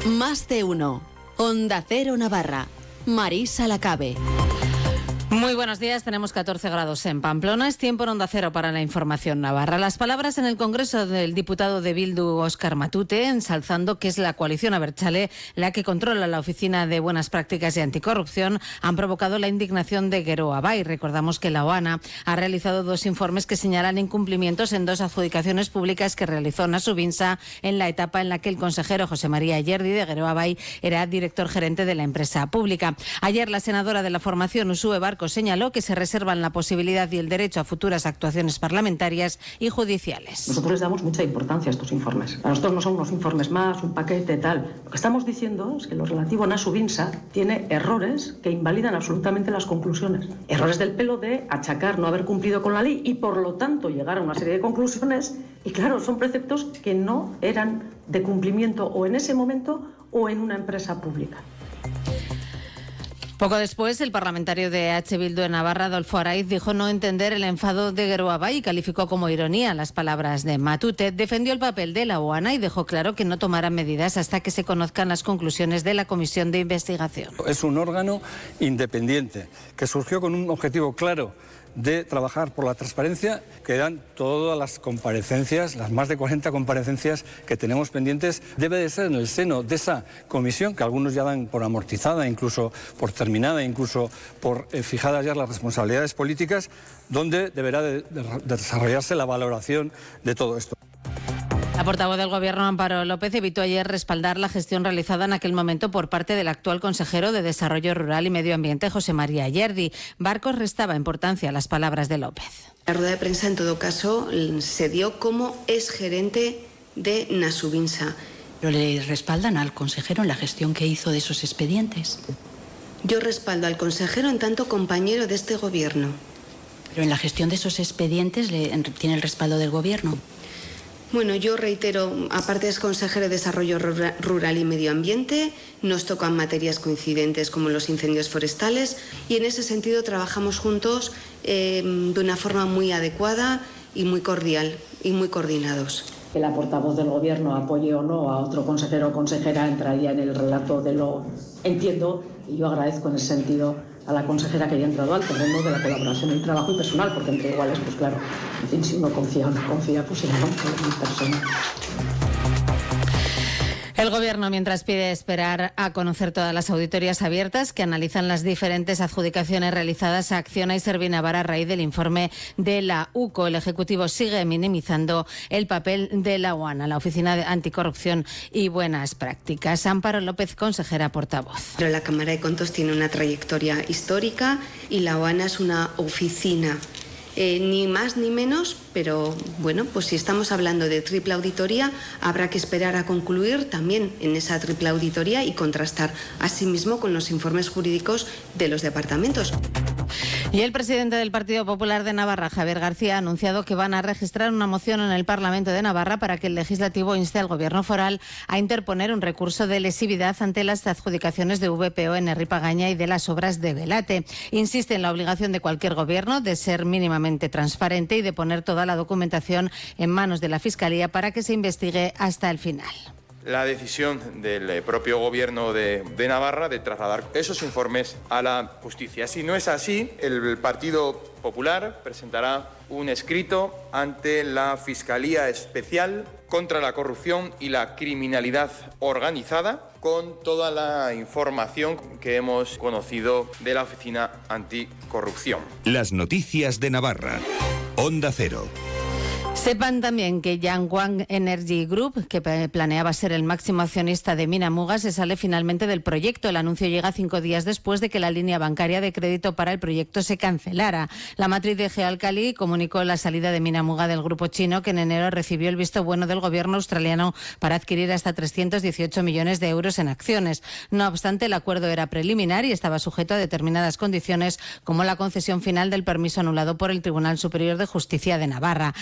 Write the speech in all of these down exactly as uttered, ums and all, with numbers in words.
Más de uno. Onda Cero Navarra. Marisa Lacabe. Muy buenos días, tenemos catorce grados en Pamplona, es tiempo en Onda Cero para la información navarra. Las palabras en el Congreso del diputado de Bildu, Óscar Matute, ensalzando que es la coalición Abertzale la que controla la Oficina de Buenas Prácticas y Anticorrupción, han provocado la indignación de Geroa Bai. Recordamos que la OANA ha realizado dos informes que señalan incumplimientos en dos adjudicaciones públicas que realizó Nasubinsa en la etapa en la que el consejero José María Yerdi de Geroa Bai era director gerente de la empresa pública. Ayer la senadora de la formación, Uxue Barco, señaló que se reservan la posibilidad y el derecho a futuras actuaciones parlamentarias y judiciales. Nosotros les damos mucha importancia a estos informes. Para nosotros no son unos informes más, un paquete tal. Lo que estamos diciendo es que lo relativo a Nasubinsa tiene errores que invalidan absolutamente las conclusiones. Errores del pelo de achacar no haber cumplido con la ley y por lo tanto llegar a una serie de conclusiones. Y claro, son preceptos que no eran de cumplimiento o en ese momento o en una empresa pública. Poco después, el parlamentario de H. Bildu en Navarra, Adolfo Araiz, dijo no entender el enfado de Geroa Bai y calificó como ironía las palabras de Matute. Defendió el papel de la OANA y dejó claro que no tomarán medidas hasta que se conozcan las conclusiones de la comisión de investigación. Es un órgano independiente que surgió con un objetivo claro de trabajar por la transparencia, que dan todas las comparecencias, las más de cuarenta comparecencias que tenemos pendientes, debe de ser en el seno de esa comisión, que algunos ya dan por amortizada, incluso por terminada, incluso por eh, fijadas ya las responsabilidades políticas, donde deberá de, de, de desarrollarse la valoración de todo esto. La portavoz del Gobierno, Amparo López, evitó ayer respaldar la gestión realizada en aquel momento por parte del actual consejero de Desarrollo Rural y Medio Ambiente, José María Yerdi. Barcos restaba importancia a las palabras de López. La rueda de prensa, en todo caso, se dio como exgerente de Nasubinsa. ¿Pero le respaldan al consejero en la gestión que hizo de esos expedientes? Yo respaldo al consejero en tanto compañero de este Gobierno. ¿Pero en la gestión de esos expedientes le, tiene el respaldo del Gobierno? Bueno, yo reitero, aparte es consejero de Desarrollo Rural y Medio Ambiente, nos tocan materias coincidentes como los incendios forestales y en ese sentido trabajamos juntos eh, de una forma muy adecuada y muy cordial y muy coordinados. Que la portavoz del Gobierno apoye o no a otro consejero o consejera entraría en el relato de lo entiendo y yo agradezco en ese sentido a la consejera que haya entrado al terreno de la colaboración en el trabajo y personal, porque entre iguales, pues claro, en fin, si uno confía o no confía, pues será una persona. El Gobierno, mientras, pide esperar a conocer todas las auditorías abiertas que analizan las diferentes adjudicaciones realizadas a Acciona y Servinavar a raíz del informe de la U C O. El Ejecutivo sigue minimizando el papel de la OANA, la Oficina de Anticorrupción y Buenas Prácticas. Amparo López, consejera portavoz. Pero la Cámara de Contos tiene una trayectoria histórica y la OANA es una oficina. Eh, ni más ni menos, pero bueno, pues si estamos hablando de triple auditoría, habrá que esperar a concluir también en esa triple auditoría y contrastar asimismo con los informes jurídicos de los departamentos. Y el presidente del Partido Popular de Navarra, Javier García, ha anunciado que van a registrar una moción en el Parlamento de Navarra para que el Legislativo inste al Gobierno foral a interponer un recurso de lesividad ante las adjudicaciones de V P O en Herripagaña y de las obras de Belate. Insiste en la obligación de cualquier Gobierno de ser mínimamente transparente y de poner toda la documentación en manos de la Fiscalía para que se investigue hasta el final. La decisión del propio Gobierno de, de Navarra de trasladar esos informes a la justicia. Si no es así, el Partido Popular presentará un escrito ante la Fiscalía Especial contra la Corrupción y la Criminalidad Organizada con toda la información que hemos conocido de la Oficina Anticorrupción. Las noticias de Navarra. Onda Cero. Sepan también que Yangwang Energy Group, que planeaba ser el máximo accionista de Minamuga, se sale finalmente del proyecto. El anuncio llega cinco días después de que la línea bancaria de crédito para el proyecto se cancelara. La matriz de Gealcali comunicó la salida de Minamuga del grupo chino, que en enero recibió el visto bueno del gobierno australiano para adquirir hasta trescientos dieciocho millones de euros en acciones. No obstante, el acuerdo era preliminar y estaba sujeto a determinadas condiciones, como la concesión final del permiso anulado por el Tribunal Superior de Justicia de Navarra. Carles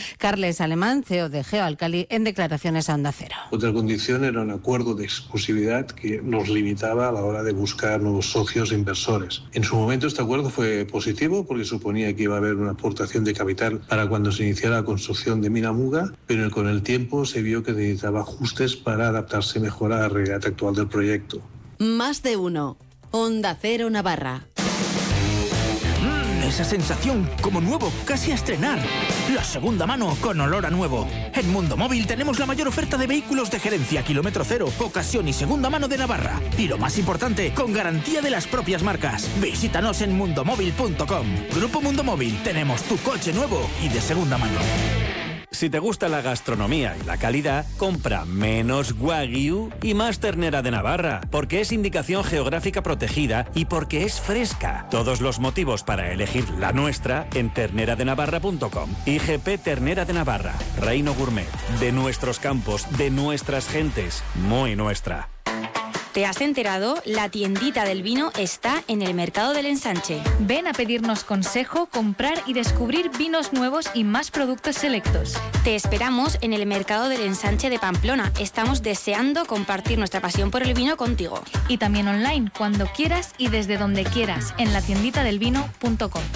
Andrés Alemán, C E O de Geoalcali, en declaraciones a Onda Cero. Otra condición era un acuerdo de exclusividad que nos limitaba a la hora de buscar nuevos socios e inversores. En su momento este acuerdo fue positivo porque suponía que iba a haber una aportación de capital para cuando se iniciara la construcción de Mina Muga, pero con el tiempo se vio que necesitaba ajustes para adaptarse mejor a la realidad actual del proyecto. Más de uno. Onda Cero Navarra. Mm, esa sensación como nuevo, casi a estrenar. La segunda mano con olor a nuevo. En Mundo Móvil tenemos la mayor oferta de vehículos de gerencia, kilómetro cero, ocasión y segunda mano de Navarra. Y lo más importante, con garantía de las propias marcas. Visítanos en mundomóvil punto com. Grupo Mundo Móvil, tenemos tu coche nuevo y de segunda mano. Si te gusta la gastronomía y la calidad, compra menos Wagyu y más ternera de Navarra, porque es indicación geográfica protegida y porque es fresca. Todos los motivos para elegir la nuestra en ternera de navarra punto com. I G P Ternera de Navarra, Reino Gourmet, de nuestros campos, de nuestras gentes, muy nuestra. ¿Te has enterado? La tiendita del vino está en el Mercado del Ensanche. Ven a pedirnos consejo, comprar y descubrir vinos nuevos y más productos selectos. Te esperamos en el Mercado del Ensanche de Pamplona. Estamos deseando compartir nuestra pasión por el vino contigo. Y también online, cuando quieras y desde donde quieras, en la tiendita del vino punto com.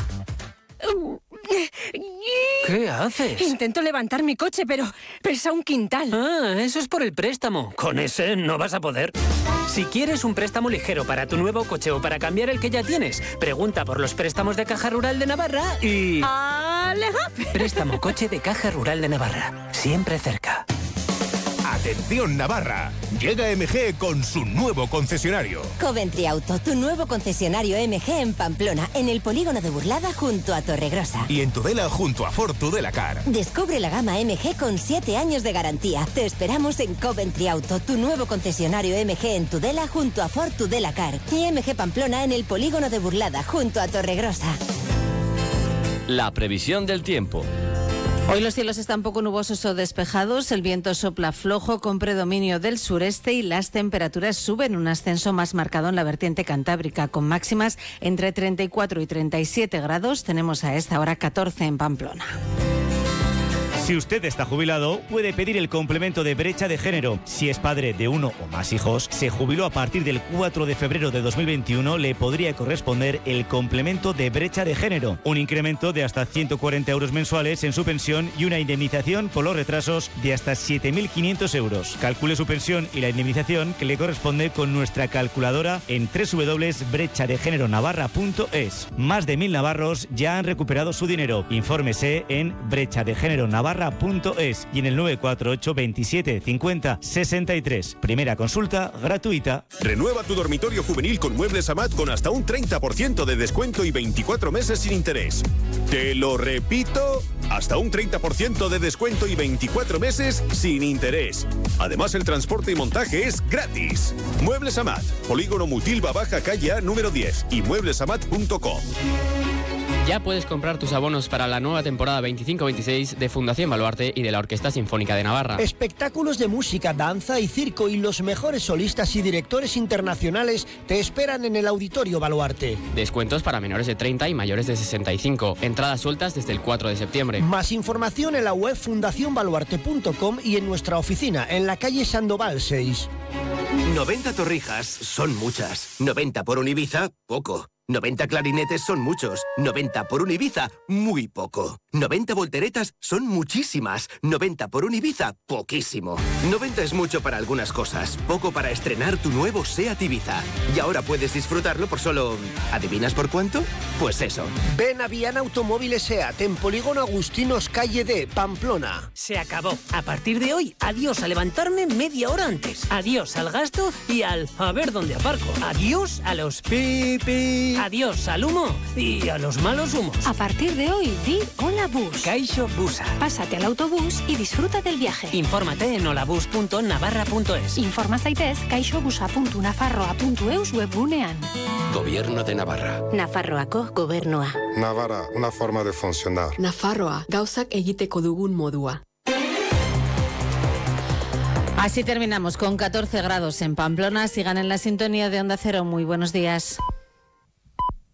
¿Qué haces? Intento levantar mi coche, pero pesa un quintal. Ah, eso es por el préstamo. Con ese no vas a poder. Si quieres un préstamo ligero para tu nuevo coche o para cambiar el que ya tienes, pregunta por los préstamos de Caja Rural de Navarra y... ¡Aleja! Préstamo coche de Caja Rural de Navarra. Siempre cerca. Atención Navarra, llega M G con su nuevo concesionario. Coventry Auto, tu nuevo concesionario M G en Pamplona, en el polígono de Burlada junto a Torregrosa. Y en Tudela junto a Ford Tudelacar. Descubre la gama M G con siete años de garantía. Te esperamos en Coventry Auto, tu nuevo concesionario M G en Tudela junto a Ford Tudelacar. Y M G Pamplona en el polígono de Burlada junto a Torregrosa. La previsión del tiempo. Hoy los cielos están poco nubosos o despejados, el viento sopla flojo con predominio del sureste y las temperaturas suben, un ascenso más marcado en la vertiente cantábrica, con máximas entre treinta y cuatro y treinta y siete grados. Tenemos a esta hora catorce en Pamplona. Si usted está jubilado, puede pedir el complemento de brecha de género. Si es padre de uno o más hijos, se jubiló a partir del cuatro de febrero de dos mil veintiuno, le podría corresponder el complemento de brecha de género. Un incremento de hasta ciento cuarenta euros mensuales en su pensión y una indemnización por los retrasos de hasta siete mil quinientos euros. Calcule su pensión y la indemnización que le corresponde con nuestra calculadora en doble u doble u doble u punto brecha de género navarra punto es. Más de mil navarros ya han recuperado su dinero. Infórmese en brecha de género navarra punto es y en el nueve cuatro ocho veintisiete cincuenta sesenta y tres. Primera consulta gratuita. Renueva tu dormitorio juvenil con Muebles Amat con hasta un treinta por ciento de descuento y veinticuatro meses sin interés. Te lo repito, hasta un treinta por ciento de descuento y veinticuatro meses sin interés. Además, el transporte y montaje es gratis. Muebles Amat, Polígono Mutilva Baja, calle A número diez y muebles amat punto com. Ya puedes comprar tus abonos para la nueva temporada veinticinco veintiséis de Fundación Baluarte y de la Orquesta Sinfónica de Navarra. Espectáculos de música, danza y circo y los mejores solistas y directores internacionales te esperan en el Auditorio Baluarte. Descuentos para menores de treinta y mayores de sesenta y cinco. Entradas sueltas desde el cuatro de septiembre. Más información en la web fundación baluarte punto com y en nuestra oficina en la calle Sandoval seis. noventa torrijas son muchas. noventa por un Ibiza, poco. noventa clarinetes son muchos. noventa por un Ibiza, muy poco. noventa volteretas son muchísimas. noventa por un Ibiza, poquísimo. noventa es mucho para algunas cosas, poco para estrenar tu nuevo SEAT Ibiza. Y ahora puedes disfrutarlo por solo... ¿adivinas por cuánto? Pues eso. Ven a Viana Automóviles SEAT en Polígono Agustinos, calle D, Pamplona. Se acabó. A partir de hoy, adiós a levantarme media hora antes. Adiós al gasto y al a ver dónde aparco. Adiós a los pipi. Adiós al humo y a los malos humos. A partir de hoy, di Hola Bus. Kaixo Busa. Pásate al autobús y disfruta del viaje. Infórmate en holabus punto navarra punto es. Informa zaitez kaixobusa punto nafarroa punto eus webgunean. Gobierno de Navarra. Nafarroako gobernua. Navarra, una forma de funcionar. Nafarroa, gauzak egiteko dugun modua. Así terminamos con catorce grados en Pamplona. Sigan en la sintonía de Onda Cero. Muy buenos días.